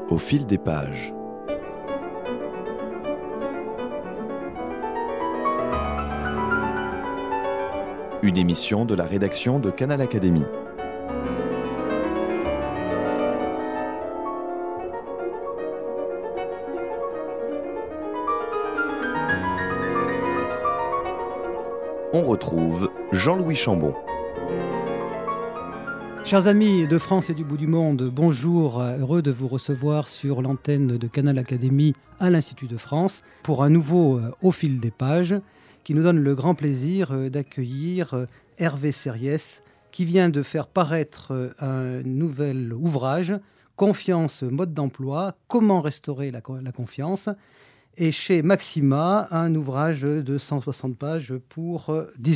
Au fil des pages. Une émission de la rédaction de Canal Académie. On retrouve Jean-Louis Chambon. Chers amis de France et du bout du monde, bonjour, heureux de vous recevoir sur l'antenne de Canal Académie à l'Institut de France pour un nouveau Au fil des pages qui nous donne le grand plaisir d'accueillir Hervé Serriès qui vient de faire paraître un nouvel ouvrage, Confiance, mode d'emploi, comment restaurer la confiance, et chez Maxima, un ouvrage de 160 pages pour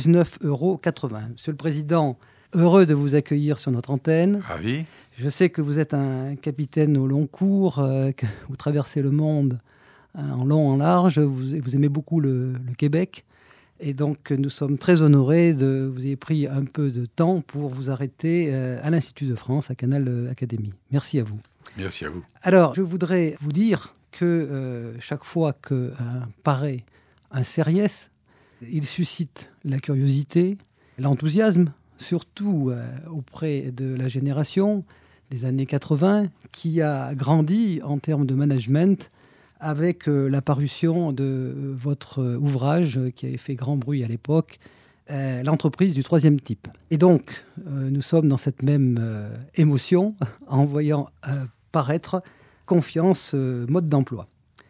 19,80 €. Monsieur le Président, heureux de vous accueillir sur notre antenne. Ravi. Je sais que vous êtes un capitaine au long cours, que vous traversez le monde en long, en large. Vous aimez beaucoup le Québec. Et donc, nous sommes très honorés de vous ayez pris un peu de temps pour vous arrêter à l'Institut de France, à Canal Académie. Merci à vous. Merci à vous. Alors, je voudrais vous dire que chaque fois que paraît un Serriès, il suscite la curiosité, l'enthousiasme, surtout auprès de la génération des années 80, qui a grandi en termes de management avec la parution de votre ouvrage qui avait fait grand bruit à l'époque, l'entreprise du troisième type. Et donc, nous sommes dans cette même émotion en voyant paraître Confiance, mode d'emploi.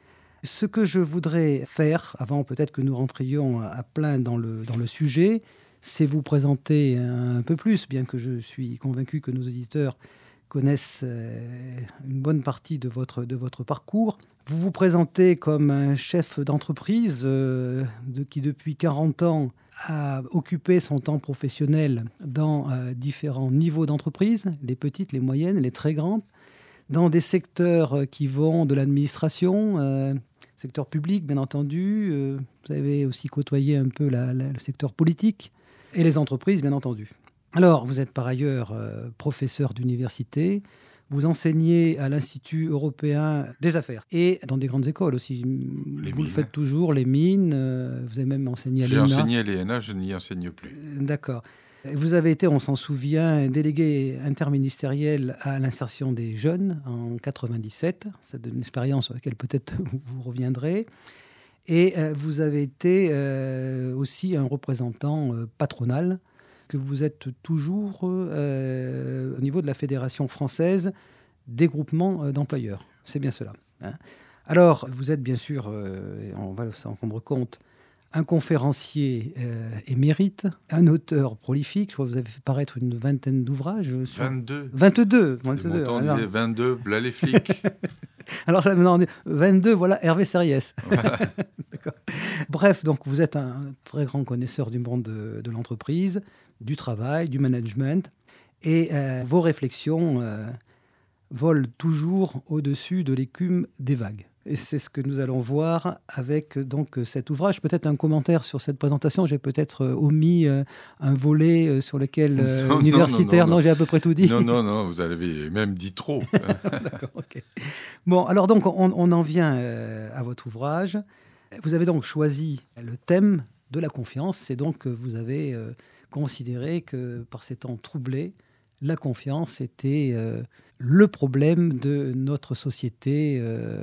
Ce que je voudrais faire, avant peut-être que nous rentrions à plein dans le sujet, c'est vous présenter un peu plus, bien que je suis convaincu que nos auditeurs connaissent une bonne partie de votre parcours. Vous vous présentez comme un chef d'entreprise qui, depuis 40 ans, a occupé son temps professionnel dans différents niveaux d'entreprise, les petites, les moyennes, les très grandes, dans des secteurs qui vont de l'administration, secteur public, bien entendu. Vous avez aussi côtoyé un peu le secteur politique et les entreprises, bien entendu. Alors, vous êtes par ailleurs professeur d'université. Vous enseignez à l'Institut européen des affaires et dans des grandes écoles aussi. Vous le faites toujours, les mines. Vous avez même enseigné à l'ENA. J'ai enseigné à l'ENA, je n'y enseigne plus. D'accord. Vous avez été, on s'en souvient, délégué interministériel à l'insertion des jeunes en 1997. C'est une expérience sur laquelle peut-être vous reviendrez. Et vous avez été aussi un représentant patronal, que vous êtes toujours au niveau de la Fédération française des groupements d'employeurs. C'est bien cela. Hein. Alors, vous êtes bien sûr, on va s'en rendre compte, un conférencier émérite, un auteur prolifique. Je crois que vous avez fait paraître une vingtaine d'ouvrages. 22. 22. Mon temps disait 22, là les flics. Alors, ça me dit 22, voilà, Hervé Serriès. Voilà. D'accord. Bref, donc vous êtes un très grand connaisseur du monde de l'entreprise, du travail, du management. Et vos réflexions volent toujours au-dessus de l'écume des vagues. Et c'est ce que nous allons voir avec donc cet ouvrage. Peut-être un commentaire sur cette présentation. J'ai peut-être omis un volet sur lequel universitaire. Non, j'ai à peu près tout dit. Non, vous avez même dit trop. D'accord, ok. Bon, alors donc on en vient à votre ouvrage. Vous avez donc choisi le thème de la confiance. C'est donc que vous avez considéré que par ces temps troublés, la confiance était le problème de notre société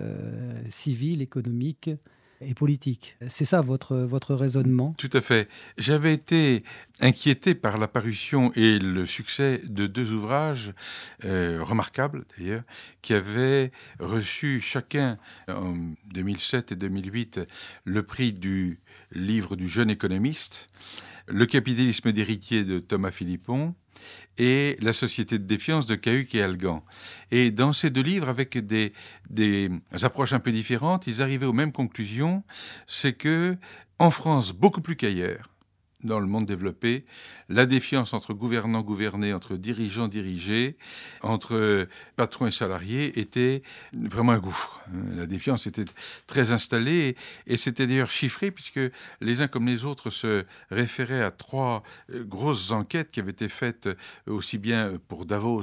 civile, économique et politique. C'est ça votre raisonnement ? Tout à fait. J'avais été inquiété par la parution et le succès de deux ouvrages remarquables d'ailleurs, qui avaient reçu chacun en 2007 et 2008 le prix du livre du jeune économiste, Le capitalisme d'héritier de Thomas Philippon et La société de défiance de Cahuc et Algan. Et dans ces deux livres, avec des approches un peu différentes, ils arrivaient aux mêmes conclusions. C'est que, en France, beaucoup plus qu'ailleurs, dans le monde développé, la défiance entre gouvernants-gouvernés, entre dirigeants-dirigés, entre patrons et salariés était vraiment un gouffre. La défiance était très installée et c'était d'ailleurs chiffré puisque les uns comme les autres se référaient à 3 grosses enquêtes qui avaient été faites aussi bien pour Davos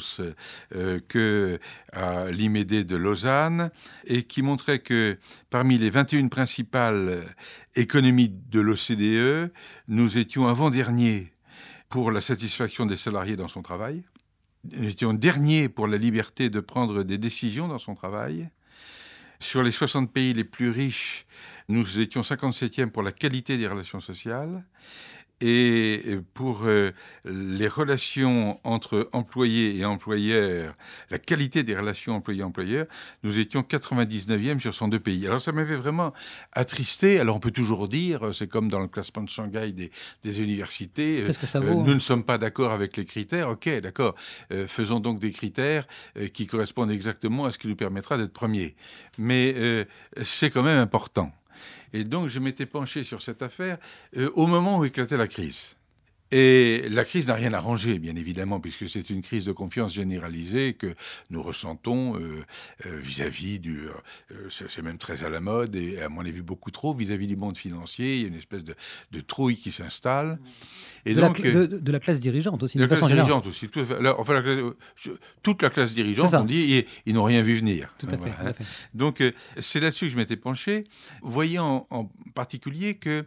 que à l'IMED de Lausanne et qui montraient que parmi les 21 principales économies de l'OCDE, nous étions avant-derniers pour la satisfaction des salariés dans son travail. Nous étions derniers pour la liberté de prendre des décisions dans son travail. Sur les 60 pays les plus riches, nous étions 57e pour la qualité des relations sociales. Et pour les relations entre employés et employeurs, la qualité des relations employés-employeurs, nous étions 99e sur 102 pays. Alors ça m'avait vraiment attristé. Alors on peut toujours dire, c'est comme dans le classement de Shanghai des universités, Qu'est-ce que ça vaut, nous ne sommes pas d'accord avec les critères. Ok, d'accord, faisons donc des critères qui correspondent exactement à ce qui nous permettra d'être premiers. Mais c'est quand même important. Et donc, je m'étais penché sur cette affaire au moment où éclatait la crise. Et la crise n'a rien arrangé, bien évidemment, puisque c'est une crise de confiance généralisée que nous ressentons vis-à-vis du... c'est même très à la mode, et à mon avis beaucoup trop, vis-à-vis du monde financier. Il y a une espèce de trouille qui s'installe. Et donc, de la classe dirigeante aussi, de façon générale. dirigeante aussi. Toute la classe dirigeante, on dit, ils n'ont rien vu venir. Tout à fait. Tout à fait. Donc, c'est là-dessus que je m'étais penché, voyant en particulier que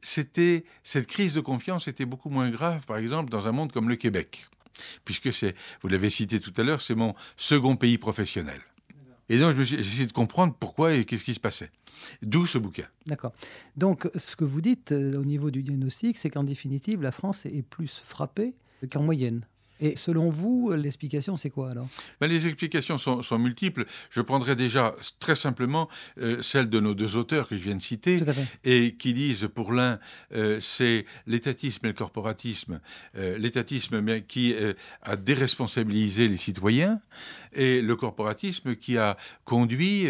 cette crise de confiance était beaucoup moins grave, par exemple, dans un monde comme le Québec, puisque vous l'avez cité tout à l'heure, c'est mon second pays professionnel. Et donc, j'ai essayé de comprendre pourquoi et qu'est-ce qui se passait. D'où ce bouquin. D'accord. Donc, ce que vous dites au niveau du diagnostic, c'est qu'en définitive, la France est plus frappée qu'en moyenne. Et selon vous, l'explication, c'est quoi alors ? Les explications sont multiples. Je prendrai déjà très simplement celle de nos 2 auteurs que je viens de citer, et qui disent pour l'un, c'est l'étatisme et le corporatisme. L'étatisme qui a déresponsabilisé les citoyens, et le corporatisme qui a conduit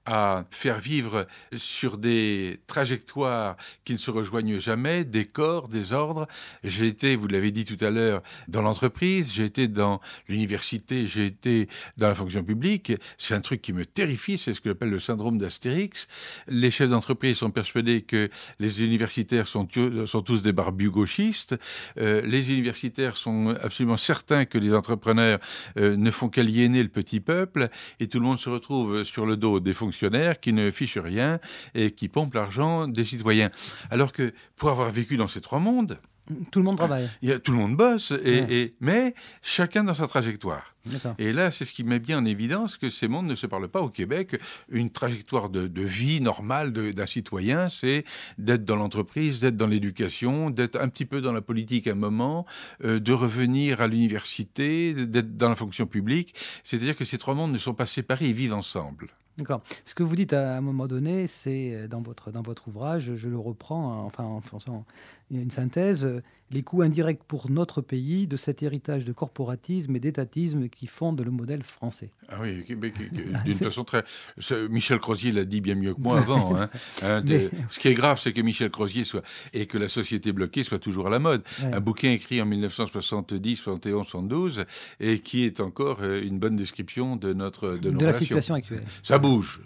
à faire vivre sur des trajectoires qui ne se rejoignent jamais, des corps, des ordres. J'ai été, vous l'avez dit tout à l'heure, dans l'entreprise, j'ai été dans l'université, j'ai été dans la fonction publique. C'est un truc qui me terrifie, c'est ce que j'appelle le syndrome d'Astérix. Les chefs d'entreprise sont persuadés que les universitaires sont tous des barbus gauchistes. Les universitaires sont absolument certains que les entrepreneurs ne font qu'aliéner le petit peuple, et tout le monde se retrouve sur le dos des fonctionnaires qui ne fichent rien et qui pompent l'argent des citoyens. Alors que pour avoir vécu dans ces 3 mondes, tout le monde travaille. Tout le monde bosse, mais chacun dans sa trajectoire. D'accord. Et là, c'est ce qui met bien en évidence que ces mondes ne se parlent pas au Québec. Une trajectoire de vie normale d'un citoyen, c'est d'être dans l'entreprise, d'être dans l'éducation, d'être un petit peu dans la politique à un moment, de revenir à l'université, d'être dans la fonction publique. C'est-à-dire que ces 3 mondes ne sont pas séparés, ils vivent ensemble. D'accord. Ce que vous dites à un moment donné, c'est dans votre ouvrage, je le reprends, en faisant une synthèse, les coûts indirects pour notre pays de cet héritage de corporatisme et d'étatisme qui fonde le modèle français. Ah oui, d'une façon très... Michel Crozier l'a dit bien mieux que moi avant. Ce qui est grave, c'est que Michel Crozier et que la société bloquée soit toujours à la mode. Ouais. Un bouquin écrit en 1970, 71, 72, et qui est encore une bonne description de nos relations. La situation actuelle. Ça bouge.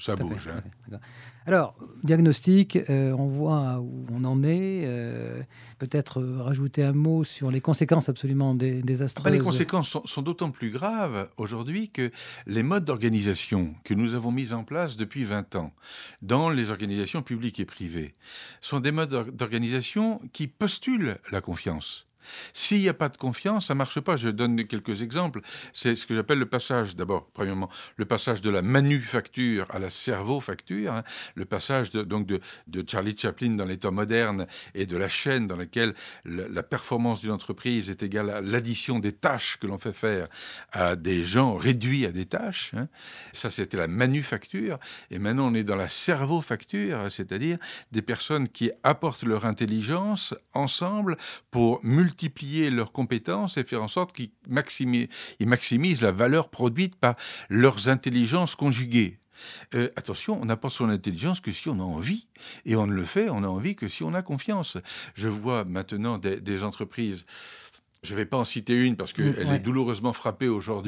Alors, diagnostic, on voit où on en est. Peut-être rajouter un mot sur les conséquences absolument désastreuses. Les conséquences sont d'autant plus graves aujourd'hui que les modes d'organisation que nous avons mis en place depuis 20 ans dans les organisations publiques et privées sont des modes d'organisation qui postulent la confiance. S'il n'y a pas de confiance, ça ne marche pas. Je donne quelques exemples. C'est ce que j'appelle le passage, d'abord, premièrement, le passage de la manufacture à la cerveau-facture, le passage de Charlie Chaplin dans les temps modernes et de la chaîne dans laquelle la performance d'une entreprise est égale à l'addition des tâches que l'on fait faire à des gens réduits à des tâches. Ça, c'était la manufacture. Et maintenant, on est dans la cerveau-facture, c'est-à-dire des personnes qui apportent leur intelligence ensemble pour multiplier leurs compétences et faire en sorte qu'ils maximisent la valeur produite par leurs intelligences conjuguées. Attention, on n'a pas son intelligence que si on a envie. Et on ne le fait, on a envie que si on a confiance. Je vois maintenant des entreprises. Je ne vais pas en citer une parce qu'elle est douloureusement frappée aujourd'hui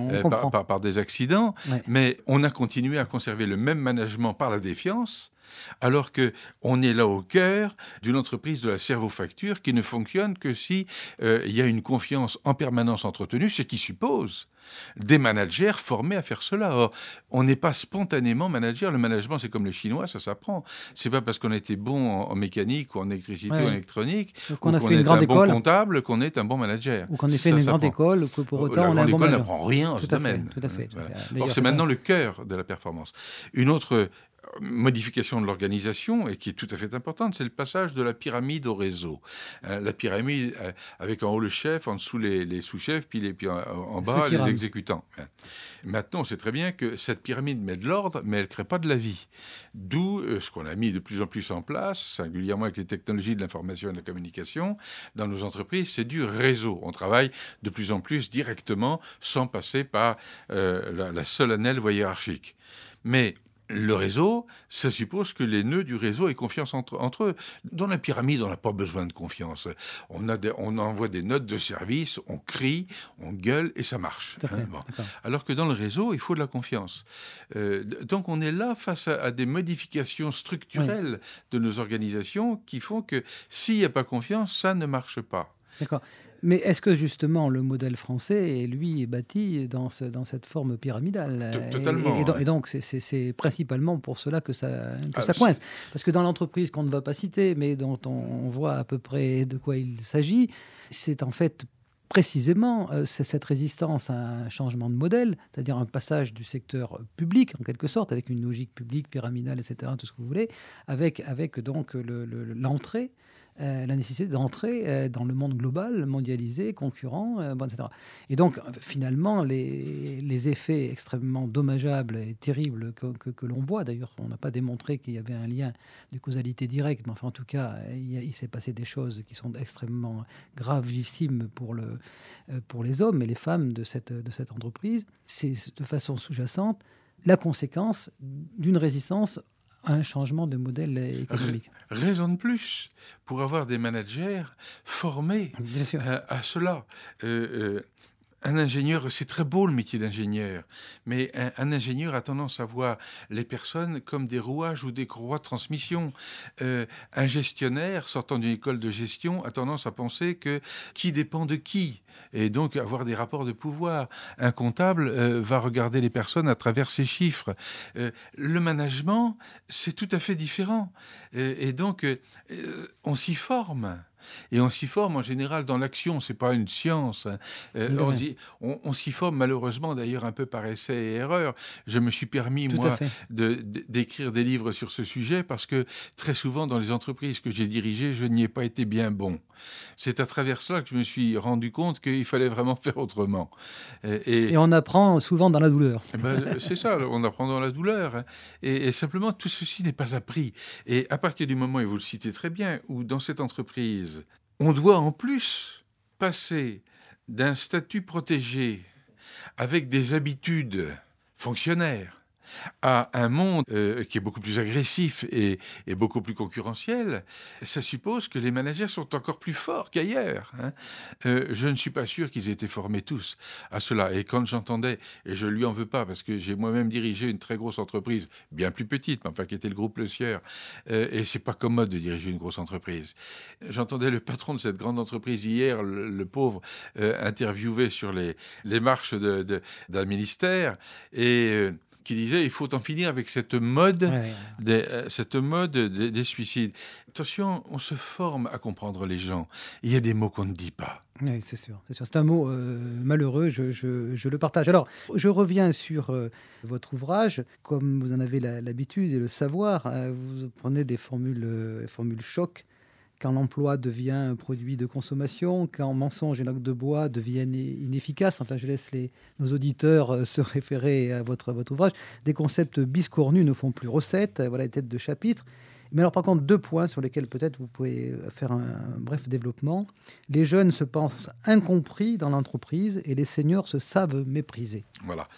par des accidents, mais on a continué à conserver le même management par la défiance, alors qu'on est là au cœur d'une entreprise de la servofacture qui ne fonctionne que si il y a une confiance en permanence entretenue, ce qui suppose des managers formés à faire cela. Or, on n'est pas spontanément manager. Le management, c'est comme les Chinois, ça s'apprend. C'est pas parce qu'on a été bon en mécanique ou en électricité ou en électronique qu'on a fait une grande école, bon comptable, qu'on est un bon manager. Ou qu'on ait fait une grande école, ou que pour autant on a un bon manager. La grande école n'apprend rien en ce domaine. Tout à fait. Voilà. Or, c'est maintenant le cœur de la performance. Une autre modification de l'organisation, et qui est tout à fait importante, c'est le passage de la pyramide au réseau. La pyramide, avec en haut le chef, en dessous les sous-chefs, puis en bas les exécutants. Maintenant, on sait très bien que cette pyramide met de l'ordre, mais elle ne crée pas de la vie. D'où ce qu'on a mis de plus en plus en place, singulièrement avec les technologies de l'information et de la communication, dans nos entreprises, c'est du réseau. On travaille de plus en plus directement, sans passer par la solennelle voie hiérarchique. Mais le réseau, ça suppose que les nœuds du réseau aient confiance entre eux. Dans la pyramide, on n'a pas besoin de confiance. On envoie des notes de service, on crie, on gueule et ça marche. Bon. Alors que dans le réseau, il faut de la confiance. Donc on est là face à des modifications structurelles de nos organisations qui font que s'il n'y a pas confiance, ça ne marche pas. D'accord. Mais est-ce que justement le modèle français, lui, est bâti dans cette forme pyramidale ? Totalement. Et donc c'est principalement pour cela que ça coince. Parce que dans l'entreprise qu'on ne va pas citer, mais dont on voit à peu près de quoi il s'agit, c'est en fait précisément c'est cette résistance à un changement de modèle, c'est-à-dire un passage du secteur public, en quelque sorte, avec une logique publique, pyramidale, etc., tout ce que vous voulez, avec donc l'entrée, la nécessité d'entrer dans le monde global, mondialisé, concurrent, etc. Et donc, finalement, les effets extrêmement dommageables et terribles que l'on voit, d'ailleurs, on n'a pas démontré qu'il y avait un lien de causalité directe, mais enfin, en tout cas, il s'est passé des choses qui sont extrêmement gravissimes pour les hommes et les femmes de cette entreprise. C'est de façon sous-jacente la conséquence d'une résistance à un changement de modèle économique. Raison de plus pour avoir des managers formés à cela. Un ingénieur, c'est très beau le métier d'ingénieur, mais un ingénieur a tendance à voir les personnes comme des rouages ou des courroies de transmission. Un gestionnaire sortant d'une école de gestion a tendance à penser que qui dépend de qui, et donc avoir des rapports de pouvoir. Un comptable va regarder les personnes à travers ses chiffres. Le management, c'est tout à fait différent. Et donc, on s'y forme. Et on s'y forme en général dans l'action, c'est pas une science. On s'y forme malheureusement d'ailleurs un peu par essai et erreur. Je me suis permis, d'écrire des livres sur ce sujet parce que très souvent dans les entreprises que j'ai dirigées, je n'y ai pas été bien bon. C'est à travers cela que je me suis rendu compte qu'il fallait vraiment faire autrement. Et on apprend souvent dans la douleur. C'est ça, on apprend dans la douleur. Et simplement, tout ceci n'est pas appris. Et à partir du moment, et vous le citez très bien, où dans cette entreprise, on doit en plus passer d'un statut protégé avec des habitudes fonctionnaires à un monde qui est beaucoup plus agressif et beaucoup plus concurrentiel, ça suppose que les managers sont encore plus forts qu'ailleurs. Je ne suis pas sûr qu'ils aient été formés tous à cela. Et quand j'entendais, et je ne lui en veux pas, parce que j'ai moi-même dirigé une très grosse entreprise, bien plus petite, mais enfin qui était le groupe Le Sieur, et c'est pas commode de diriger une grosse entreprise. J'entendais le patron de cette grande entreprise hier, le pauvre, interviewé sur les marches d'un ministère, et qui disait il faut en finir avec cette mode, des suicides. Attention, on se forme à comprendre les gens. Il y a des mots qu'on ne dit pas. Oui, c'est sûr. C'est un mot malheureux, je le partage. Alors, je reviens sur votre ouvrage. Comme vous en avez l'habitude et le savoir, vous prenez des formules choc. Quand l'emploi devient un produit de consommation, quand mensonge et langue de bois deviennent inefficaces. Enfin, je laisse nos auditeurs se référer à votre ouvrage. Des concepts biscornus ne font plus recette. Voilà les têtes de chapitre. Mais alors, par contre, 2 points sur lesquels peut-être vous pouvez faire un bref développement. Les jeunes se pensent incompris dans l'entreprise et les seniors se savent méprisés. Voilà.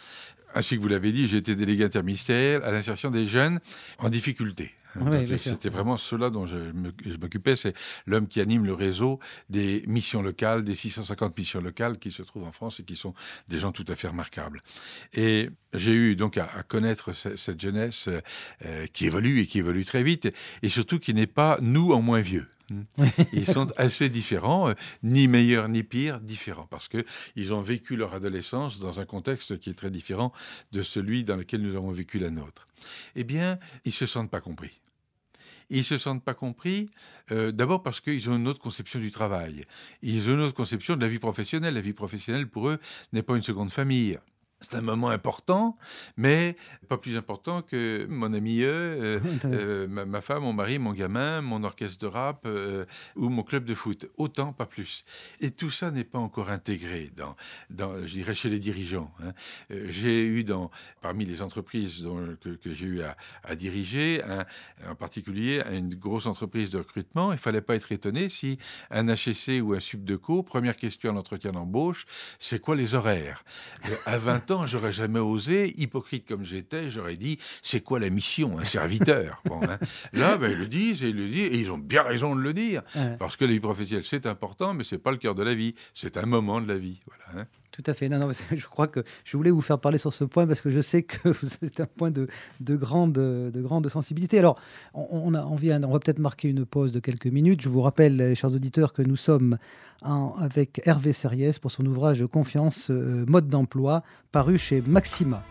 ainsi que vous l'avez dit, j'ai été délégué interministériel à l'insertion des jeunes en difficulté. Oui, c'était vraiment cela dont je m'occupais. C'est l'homme qui anime le réseau des missions locales, des 650 missions locales qui se trouvent en France et qui sont des gens tout à fait remarquables. Et j'ai eu donc à connaître cette jeunesse qui évolue et qui évolue très vite et surtout qui n'est pas nous en moins vieux. Ils sont assez différents, ni meilleurs ni pires, différents, parce qu'ils ont vécu leur adolescence dans un contexte qui est très différent de celui dans lequel nous avons vécu la nôtre. Eh bien, ils ne se sentent pas compris. Ils ne se sentent pas compris, d'abord parce qu'ils ont une autre conception du travail. Ils ont une autre conception de la vie professionnelle. La vie professionnelle, pour eux, n'est pas une seconde famille. C'est un moment important, mais pas plus important que mon ami, ma femme, mon mari, mon gamin, mon orchestre de rap ou mon club de foot. Autant, pas plus. Et tout ça n'est pas encore intégré je dirais, chez les dirigeants. J'ai eu parmi les entreprises que j'ai eu à diriger, en particulier une grosse entreprise de recrutement. Il ne fallait pas être étonné si un HEC ou un Subdeco, première question à l'entretien d'embauche, c'est quoi les horaires ? À 20 ans, j'aurais jamais osé, hypocrite comme j'étais, j'aurais dit, c'est quoi la mission, un serviteur ? Là, ils le disent, et ils ont bien raison de le dire, parce que la vie professionnelle, c'est important, mais c'est pas le cœur de la vie, c'est un moment de la vie. Voilà. Tout à fait. Non, je crois que je voulais vous faire parler sur ce point parce que je sais que c'est un point de grande sensibilité. Alors, on va peut-être marquer une pause de quelques minutes. Je vous rappelle, chers auditeurs, que nous sommes avec Hervé Serriès pour son ouvrage Confiance, mode d'emploi, paru chez Maxima.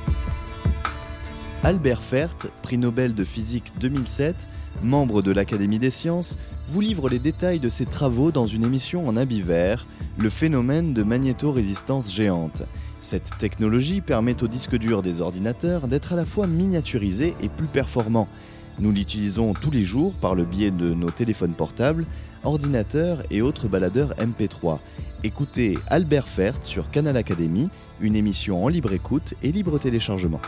Albert Fert, prix Nobel de physique 2007, membre de l'Académie des sciences, vous livre les détails de ses travaux dans une émission en habit vert, le phénomène de magnétorésistance géante. Cette technologie permet aux disques durs des ordinateurs d'être à la fois miniaturisés et plus performants. Nous l'utilisons tous les jours par le biais de nos téléphones portables, ordinateurs et autres baladeurs MP3. Écoutez Albert Fert sur Canal Académie, une émission en libre écoute et libre téléchargement.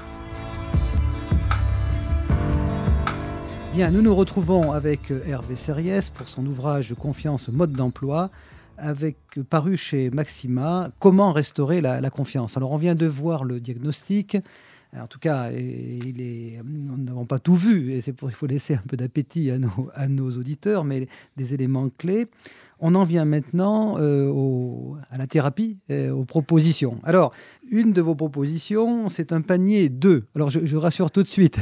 Bien, nous nous retrouvons avec Hervé Serriès pour son ouvrage Confiance, mode d'emploi, paru chez Maxima, Comment restaurer la confiance. Alors, on vient de voir le diagnostic. En tout cas, nous n'avons pas tout vu, et c'est pour qu'il faut laisser un peu d'appétit à nos auditeurs, mais des éléments clés. On en vient maintenant à la thérapie, aux propositions. Alors, une de vos propositions, c'est un panier 2. Alors, je rassure tout de suite,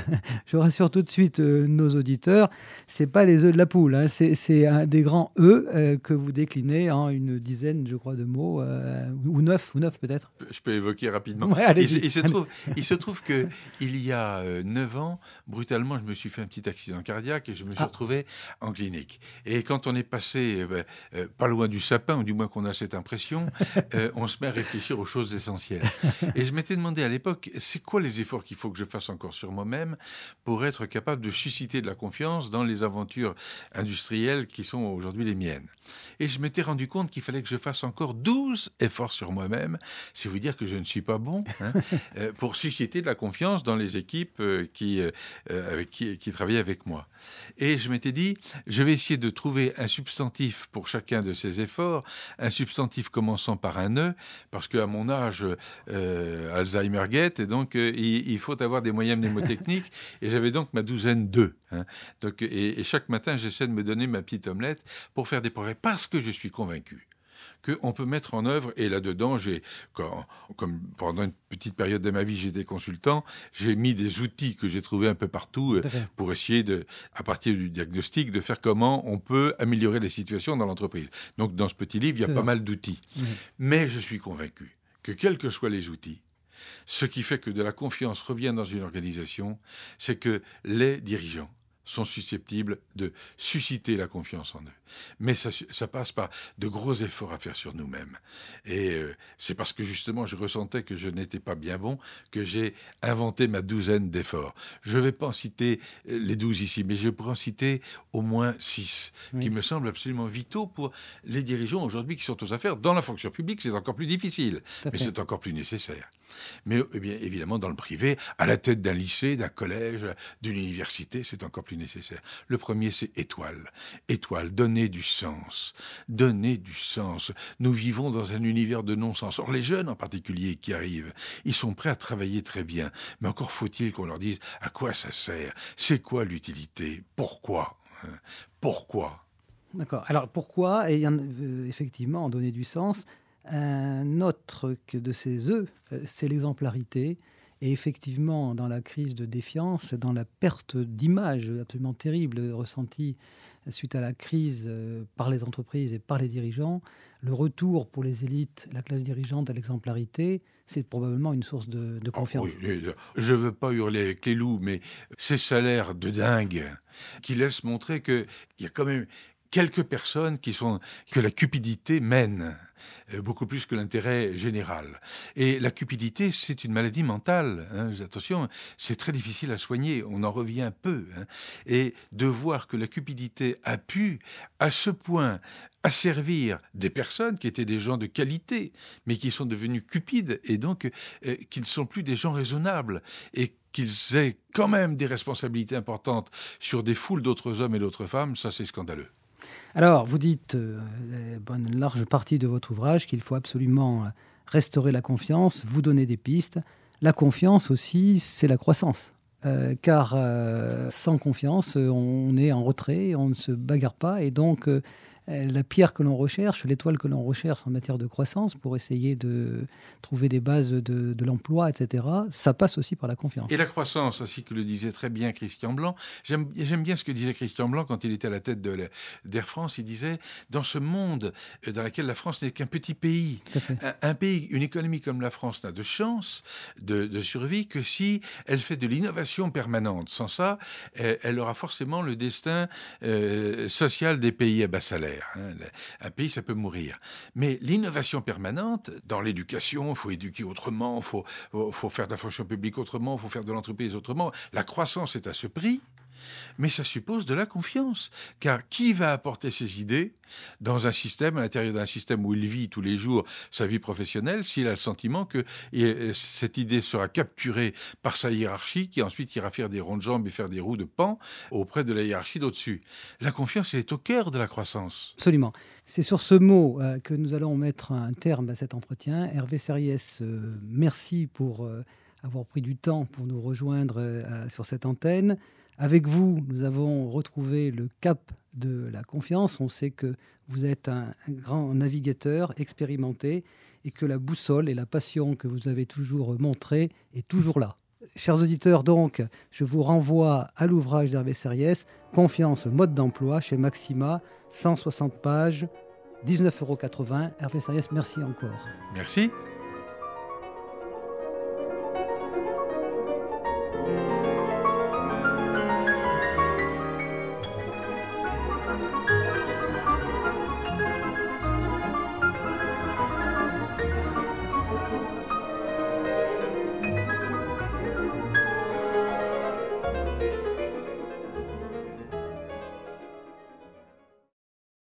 nos auditeurs, c'est pas les œufs de la poule, hein, c'est des grands E que vous déclinez en une dizaine, je crois, de mots, ou neuf peut-être. Je peux évoquer rapidement. Ouais, il se trouve qu'il y a 9 ans, brutalement, je me suis fait un petit accident cardiaque et je me suis retrouvé en clinique. Et quand on est passé pas loin du sapin, ou du moins qu'on a cette impression, on se met à réfléchir aux choses essentielles. Et je m'étais demandé à l'époque, c'est quoi les efforts qu'il faut que je fasse encore sur moi-même pour être capable de susciter de la confiance dans les aventures industrielles qui sont aujourd'hui les miennes. Et je m'étais rendu compte qu'il fallait que je fasse encore 12 efforts sur moi-même, c'est vous dire que je ne suis pas bon, pour susciter de la confiance dans les équipes qui travaillaient avec moi. Et je m'étais dit, je vais essayer de trouver un substantif pour chacun de ces efforts, un substantif commençant par un E, parce qu'à mon âge, Alzheimer guette, et donc il faut avoir des moyens mnémotechniques, et j'avais donc ma douzaine d'E. Donc, et chaque matin, j'essaie de me donner ma petite omelette pour faire des progrès, parce que je suis convaincu qu'on peut mettre en œuvre, et là-dedans, comme pendant une petite période de ma vie, j'étais consultant, j'ai mis des outils que j'ai trouvés un peu partout pour essayer, à partir du diagnostic, de faire comment on peut améliorer les situations dans l'entreprise. Donc, dans ce petit livre, il y a pas mal d'outils. Mais je suis convaincu que quels que soient les outils, ce qui fait que de la confiance revient dans une organisation, c'est que les dirigeants sont susceptibles de susciter la confiance en eux. Mais ça passe par de gros efforts à faire sur nous-mêmes. Et c'est parce que justement je ressentais que je n'étais pas bien bon que j'ai inventé ma douzaine d'efforts. Je ne vais pas en citer les 12 ici, mais je pourrais en citer au moins 6, qui me semblent absolument vitaux pour les dirigeants aujourd'hui qui sont aux affaires. Dans la fonction publique, c'est encore plus difficile, mais c'est encore plus nécessaire. Mais bien évidemment, dans le privé, à la tête d'un lycée, d'un collège, d'une université, c'est encore plus nécessaire. Le premier, c'est étoile. Étoile, donner donner du sens. Donner du sens. Nous vivons dans un univers de non-sens. Or, les jeunes en particulier qui arrivent, ils sont prêts à travailler très bien. Mais encore faut-il qu'on leur dise à quoi ça sert, c'est quoi l'utilité, pourquoi, pourquoi. D'accord. Alors pourquoi, et effectivement, donner du sens, un autre de ces œufs, c'est l'exemplarité. Et effectivement, dans la crise de défiance, dans la perte d'image absolument terrible ressentie suite à la crise par les entreprises et par les dirigeants, le retour pour les élites, la classe dirigeante à l'exemplarité, c'est probablement une source de confiance. Oh, oui, je ne veux pas hurler avec les loups, mais ces salaires de dingue qui laissent montrer qu'il y a quand même quelques personnes que la cupidité mène beaucoup plus que l'intérêt général. Et la cupidité, c'est une maladie mentale. Attention, c'est très difficile à soigner. On en revient peu. Et de voir que la cupidité a pu, à ce point, asservir des personnes qui étaient des gens de qualité, mais qui sont devenus cupides et donc qui ne sont plus des gens raisonnables et qu'ils aient quand même des responsabilités importantes sur des foules d'autres hommes et d'autres femmes, ça c'est scandaleux. Alors, vous dites, une large partie de votre ouvrage, qu'il faut absolument restaurer la confiance, vous donner des pistes. La confiance aussi, c'est la croissance. Car sans confiance, on est en retrait, on ne se bagarre pas. Et donc, la pierre que l'on recherche, l'étoile que l'on recherche en matière de croissance pour essayer de trouver des bases de l'emploi, etc., ça passe aussi par la confiance. Et la croissance, ainsi que le disait très bien Christian Blanc, j'aime bien ce que disait Christian Blanc quand il était à la tête d'Air France, il disait, dans ce monde dans lequel la France n'est qu'un petit pays, un pays, une économie comme la France n'a de chance de survie que si elle fait de l'innovation permanente. Sans ça, elle aura forcément le destin social des pays à bas salaire. Un pays, ça peut mourir. Mais l'innovation permanente, dans l'éducation, il faut éduquer autrement, il faut faire de la fonction publique autrement, il faut faire de l'entreprise autrement. La croissance est à ce prix, mais ça suppose de la confiance. Car qui va apporter ses idées dans un système, à l'intérieur d'un système où il vit tous les jours sa vie professionnelle, s'il a le sentiment que cette idée sera capturée par sa hiérarchie, qui ensuite ira faire des ronds de jambes et faire des roues de pan auprès de la hiérarchie d'au-dessus. La confiance, elle est au cœur de la croissance. Absolument. C'est sur ce mot que nous allons mettre un terme à cet entretien. Hervé Serriès, merci pour avoir pris du temps pour nous rejoindre sur cette antenne. Avec vous, nous avons retrouvé le cap de la confiance. On sait que vous êtes un grand navigateur expérimenté et que la boussole et la passion que vous avez toujours montrée est toujours là. Chers auditeurs, donc, je vous renvoie à l'ouvrage d'Hervé Serriès, Confiance, mode d'emploi, chez Maxima, 160 pages, 19,80 €. Hervé Serriès, merci encore. Merci.